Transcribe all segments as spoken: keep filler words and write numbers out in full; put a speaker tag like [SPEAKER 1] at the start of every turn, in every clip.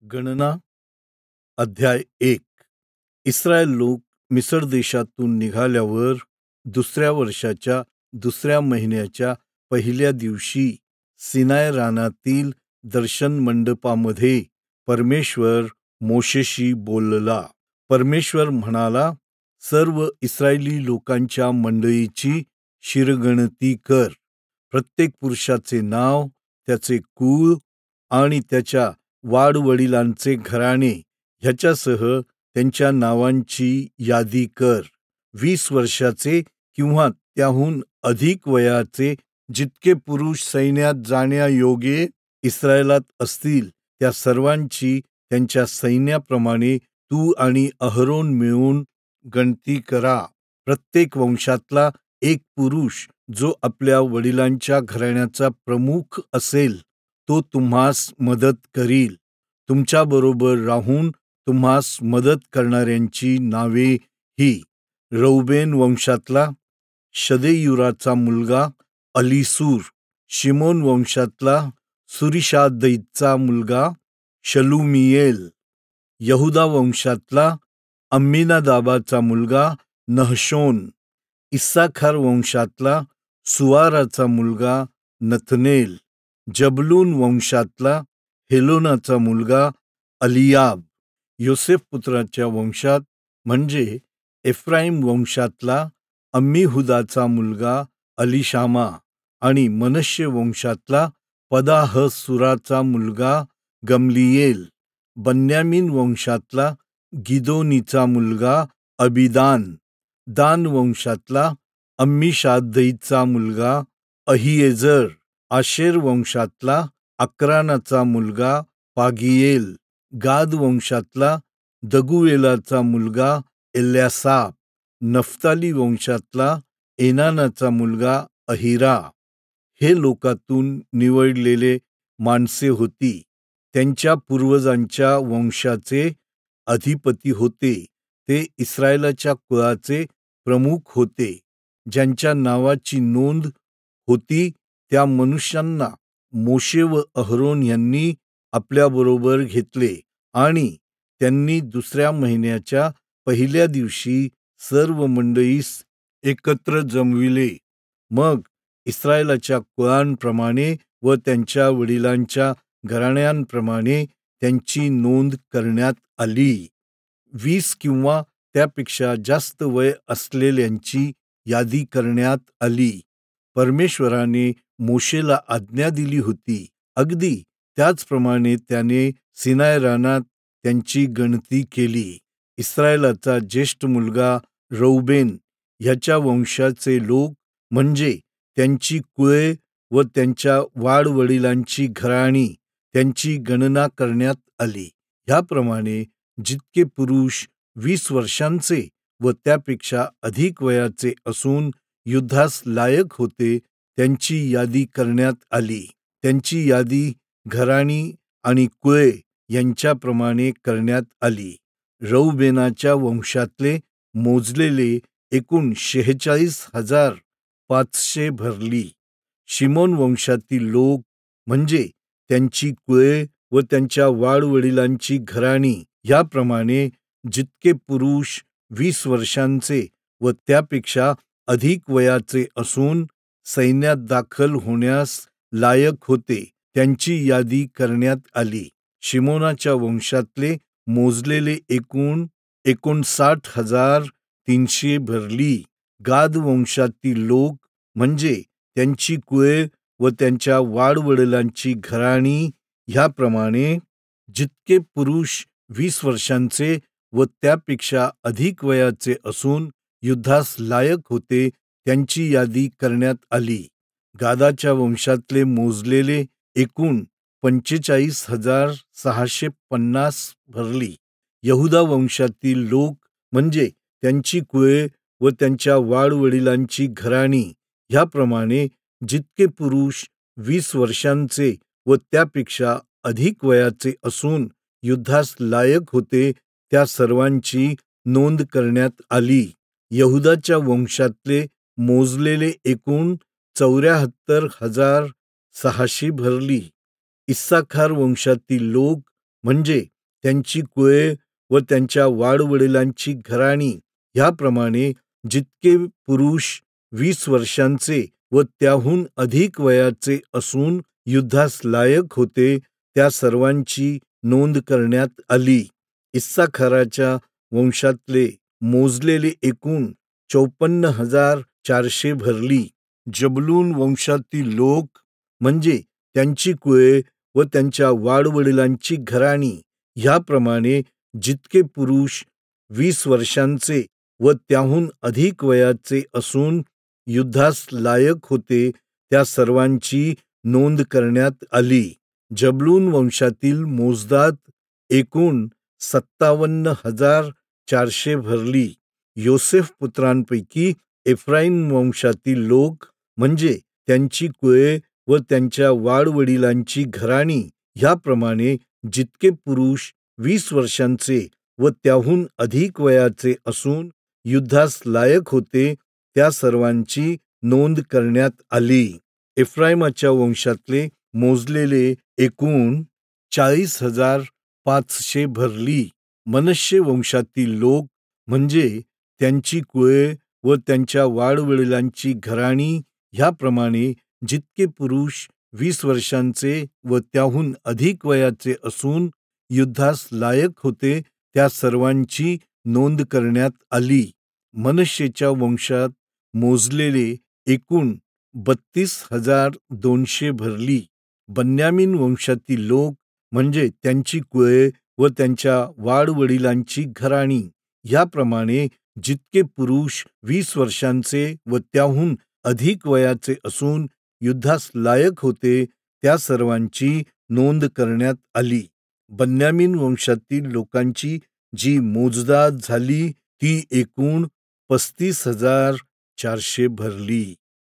[SPEAKER 1] गणना अध्याय एक. इस्रायल लोक मिसर देशातून निघाल्यावर दुसऱ्या वर्षाच्या दुसऱ्या महिन्याच्या पहिल्या दिवशी सिनाय रानातील दर्शन मंडपामध्ये परमेश्वर मोशेशी बोलला. परमेश्वर म्हणाला, सर्व इस्रायली लोकांच्या मंडळीची शिरगणती कर. प्रत्येक पुरुषाचे नाव, त्याचे कुळ आणि त्याच्या वाडवडिलांचे घराणे ह्याच्यासह त्यांच्या नावांची यादी कर. वीस वर्षाचे किंवा त्याहून अधिक वयाचे जितके पुरुष सैन्यात जाण्यायोग्य इस्रायलात असतील त्या सर्वांची त्यांच्या सैन्याप्रमाणे तू आणि अहरोन मिळून गणती करा. प्रत्येक वंशातला एक पुरुष जो आपल्या वडिलांच्या घराण्याचा प्रमुख असेल तो तुम्हास मदत करील. तुमच्याबरोबर राहून तुम्हास मदत करणाऱ्यांची नावे ही: रौबेन वंशातला शदेयुराचा मुलगा अलीसूर. शिमोन वंशातला सुरीशादैचा मुलगा शलुमियेल. यहुदा वंशातला अम्मीनादाबाचा मुलगा नहशोन. इस्साखार वंशातला सुवाराचा मुलगा नथनेल. जबलून वंशातला हेलोनाचा मुलगा अलियाब. योसेफ पुत्राच्या वंशात म्हणजे एफ्राईम वंशातला अम्मीहुदाचा मुलगा अलिशामा आणि मनश्शे वंशातला पदाहसुराचा मुलगा गमलियेल. बन्यामीन वंशातला गिदोनीचा मुलगा अबीदान. दान वंशातला अम्मीशादैचा मुलगा अहिएजर. आशेर वंशातला अक्रानाचा मुलगा पागियेल. गाद वंशातला दगुवेलाचा मुलगा एल्यासाप. नफ्ताली वंशातला एनानाचा मुलगा अहिरा. हे लोकातून निवडलेले माणसे होती. त्यांच्या पूर्वजांच्या वंशाचे अधिपती होते. ते इस्रायलाच्या कुळाचे प्रमुख होते. ज्यांच्या नावाची नोंद होती त्या मनुष्यांना मोशे व अहरोन यांनी आपल्याबरोबर घेतले आणि त्यांनी दुसऱ्या महिन्याच्या पहिल्या दिवशी सर्व मंडळीस एकत्र जमविले. मग इस्रायलाच्या कुळांप्रमाणे व त्यांच्या वडिलांच्या घराण्यांप्रमाणे त्यांची नोंद करण्यात आली. वीस किंवा त्यापेक्षा जास्त वय असलेल्यांची यादी करण्यात आली. परमेश्वराने मोशेला आज्ञा दिली होती. अगदी त्याचप्रमाणे त्याने सिनाय रानात त्यांची गणती केली. इस्रायलाचा ज्येष्ठ मुलगा रौबेन ह्याच्या वंशाचे लोक म्हणजे त्यांची कुळे व त्यांच्या वाडवडिलांची घराणी त्यांची गणना करण्यात आली. ह्याप्रमाणे जितके पुरुष वीस वर्षांचे व त्यापेक्षा अधिक वयाचे असून युद्धास लायक होते त्यांची यादी करण्यात आली. त्यांची यादी घराणी आणि कुळे यांच्याप्रमाणे करण्यात आली. रौबेनाच्या वंशातले मोजलेले एकूण शेहेचाळीस हजार पाचशे भरली. शिमोन वंशातील लोक म्हणजे त्यांची कुळे व त्यांच्या वाडवडिलांची घराणी ह्याप्रमाणे जितके पुरुष वीस वर्षांचे व त्यापेक्षा अधिक वयाचे असून सैन्यात दाखल होण्यास लायक होते त्यांची यादी करण्यात आली. शिमोनाच्या वंशातले मोजलेले एकूण एकोणसाठ हजार तीनशे भरली. गाद वंशातील लोक म्हणजे त्यांची कुळे व त्यांच्या वाडवडिलांची घराणी ह्याप्रमाणे जितके पुरुष वीस वर्षांचे व त्यापेक्षा अधिक वयाचे असून युद्धास लायक होते त्यांची यादी करण्यात आली. गादाच्या वंशातले मोजलेले एकूण पंचेचाळीस हजार सहाशे पन्नास भरली. यहुदा वंशातील लोक म्हणजे त्यांची कुळे व त्यांच्या वाडवडिलांची घराणी ह्याप्रमाणे जितके पुरुष वीस वर्षांचे व त्यापेक्षा अधिक वयाचे असून युद्धास लायक होते त्या सर्वांची नोंद करण्यात आली. यहुदाच्या वंशातले मोजलेले एकूण चौऱ्याहत्तर हजार सहाशे भरली. इस्साखार वंशातील लोक म्हणजे त्यांची कुळे व त्यांच्या वाडवडिलांची घराणी ह्याप्रमाणे जितके पुरुष वीस वर्षांचे व त्याहून अधिक वयाचे असून युद्धास लायक होते त्या सर्वांची नोंद करण्यात आली. इस्साखाराच्या वंशातले मोजलेले एकूण चौपन्न हजार चारशे भरली. जबूलून वंशातील लोक म्हणजे त्यांची कुळे व त्यांच्या वाडवडिलांची घराणी ह्याप्रमाणे जितके पुरुष वीस वर्षांचे व त्याहून अधिक वयाचे असून युद्धास लायक होते त्या सर्वांची नोंद करण्यात आली. जबूलून वंशातील मोजदाद एकूण सत्तावन्न हजार चारशे भरली. योसेफ पुत्रांपैकी एफ्राईम वंशातील लोक म्हणजे त्यांची कुळे व त्यांच्या वाडवडिलांची घराणी ह्याप्रमाणे जितके पुरुष वीस वर्षांचे व त्याहून अधिक वयाचे असून युद्धास लायक होते त्या सर्वांची नोंद करण्यात आली. एफ्राईमाच्या वंशातले मोजलेले एकूण चाळीस हजार पाचशे भरली. मनश्शे वंशातील लोक म्हणजे त्यांची कुळे व त्यांच्या वाडवडिलांची घराणी ह्याप्रमाणे जितके पुरुष वीस वर्षांचे व त्याहून अधिक वयाचे असून युद्धास लायक होते त्या सर्वांची नोंद करण्यात आली. मनश्शेच्या वंशात मोजलेले एकूण बत्तीस हजार दोनशे भरली. बन्यामीन वंशातील लोक म्हणजे त्यांची कुळे व त्यांच्या वाडवडिलांची घराणी ह्याप्रमाणे जितके पुरुष वीस वर्षांचे व त्याहून अधिक वयाचे असून युद्धास लायक होते त्या सर्वांची नोंद करण्यात आली. बन्यामीन वंशातील लोकांची जी मोजदाद झाली ती एकूण पस्तीस हजार चारशे भरली.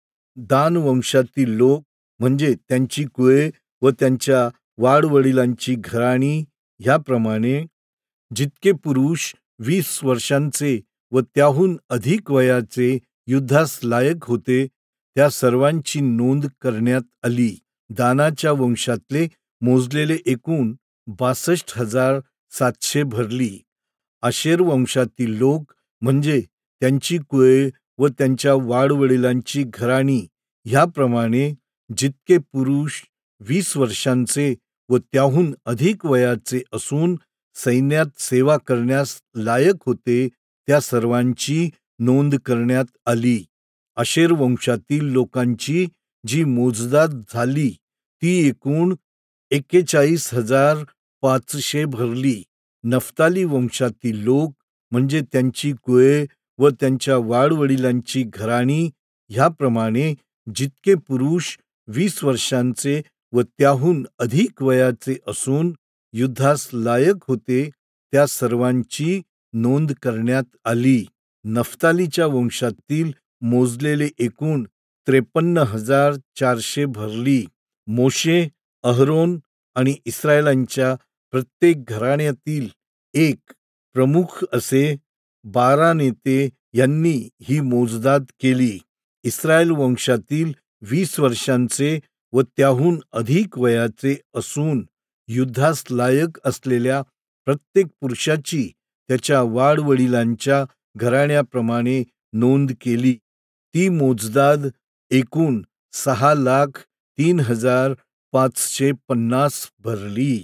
[SPEAKER 1] दान वंशातील लोक म्हणजे त्यांची कुळे व त्यांच्या वाडवडिलांची घराणी ह्याप्रमाणे जितके पुरुष वीस वर्षांचे व त्याहून अधिक वयाचे युद्धास लायक होते त्या सर्वांची नोंद करण्यात आली. दानाच्या वंशातले मोजलेले एकूण बासष्ट हजार सातशे भरली. आशेर वंशातील लोक म्हणजे त्यांची कुळे व त्यांच्या वाडवडिलांची घराणी ह्याप्रमाणे जितके पुरुष वीस वर्षांचे व त्याहून अधिक वयाचे असून सैन्यात सेवा करण्यास लायक होते त्या सर्वांची नोंद करण्यात आली. आशेर वंशातील लोकांची जी मोजदाद झाली ती एकूण एक्केचाळीस हजार पाचशे भरली. नफ्ताली वंशातील लोक म्हणजे त्यांची कुळे व त्यांच्या वाडवडिलांची घराणी ह्याप्रमाणे जितके पुरुष वीस वर्षांचे व त्याहून अधिक वयाचे असून युद्धास लायक होते त्या सर्वांची नोंद करण्यात आली. नफ्तालीच्या वंशातील मोजलेले एकूण त्रेपन्न हजार चारशे भरली. मोशे, अहरोन आणि इस्रायलांच्या प्रत्येक घराण्यातील एक प्रमुख असे बारा नेते यांनी ही मोजदाद केली. इस्रायल वंशातील वीस वर्षांचे व त्याहून अधिक वयाचे असून युद्धास लायक असलेल्या प्रत्येक पुरुषाची त्याच्या वाडवडिलांच्या घराण्याप्रमाणे नोंद केली. ती मोजदाद एकूण सहा लाख तीन हजार पाचशे पन्नास भरली.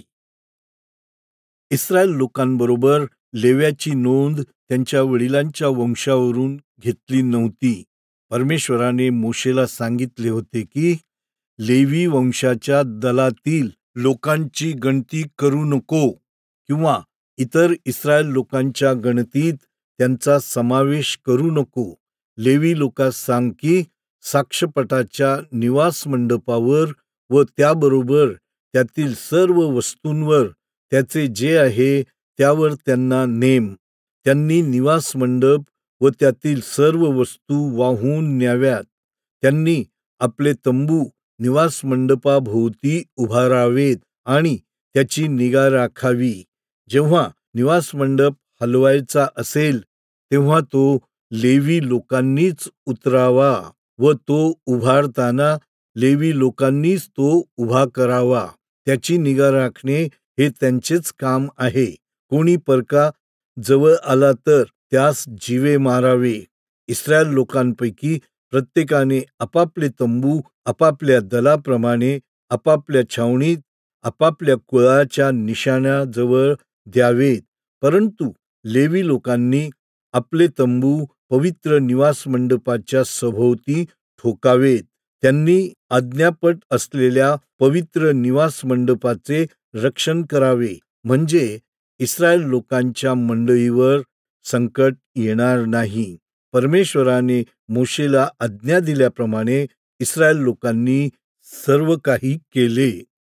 [SPEAKER 1] इस्रायल लोकांबरोबर लेव्याची नोंद त्यांच्या वडिलांच्या वंशावरून घेतली नव्हती. परमेश्वराने मोशेला सांगितले होते की लेवी वंशाच्या दलातील लोकांची गणती करू नको किंवा इतर इस्रायल लोकांच्या गणतीत त्यांचा समावेश करू नको. लेवी लोकांस सांग की साक्षपटाच्या निवास मंडपावर व त्याबरोबर त्यातील सर्व वस्तूंवर त्याचे जे आहे त्यावर त्यांना नेम. त्यांनी निवास मंडप व त्यातील सर्व वस्तू वाहून न्याव्यात. त्यांनी आपले तंबू निवास मंडपाभोवती उभारावेत आणि त्याची निगा राखावी. जेव्हा निवास मंडप हलवायचा असेल तेव्हा तो लेवी लोकांनीच उतरावा व तो उभारताना लेवी लोकांनीच तो उभा करावा. त्याची निगा राखणे हे त्यांचेच काम आहे. कोणी परका जवळ आला तर त्यास जीवे मारावे. इस्रायल लोकांपैकी प्रत्येकाने आपापले तंबू आपापल्या दलाप्रमाणे आपापल्या छावणीत आपापल्या कुळाच्या निशाण्याजवळ द्यावेत. परंतु लेवी लोकांनी आपले तंबू पवित्र निवास मंडपाच्या सभोवती ठोकावेत. त्यांनी आज्ञापट असलेल्या पवित्र निवास मंडपाचे रक्षण करावे, म्हणजे इस्रायल लोकांच्या मंडळीवर संकट येणार नाही. परमेश्वराने मोशेला आज्ञा दिल्याप्रमाणे इस्रायल लोकांनी सर्व काही केले.